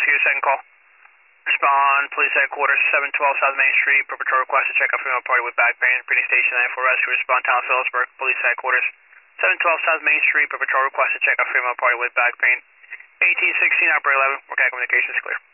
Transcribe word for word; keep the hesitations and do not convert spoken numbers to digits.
Rescue, second call. Respond, police headquarters, seven twelve South Main Street. Per patrol request to check out female party with back pain. Pretty station nine four rescue. Respond, town Phillipsburg, police headquarters, seven twelve South Main Street. Per patrol request to check out female party with back pain. eighteen sixteen, operator eleven. Work communications clear.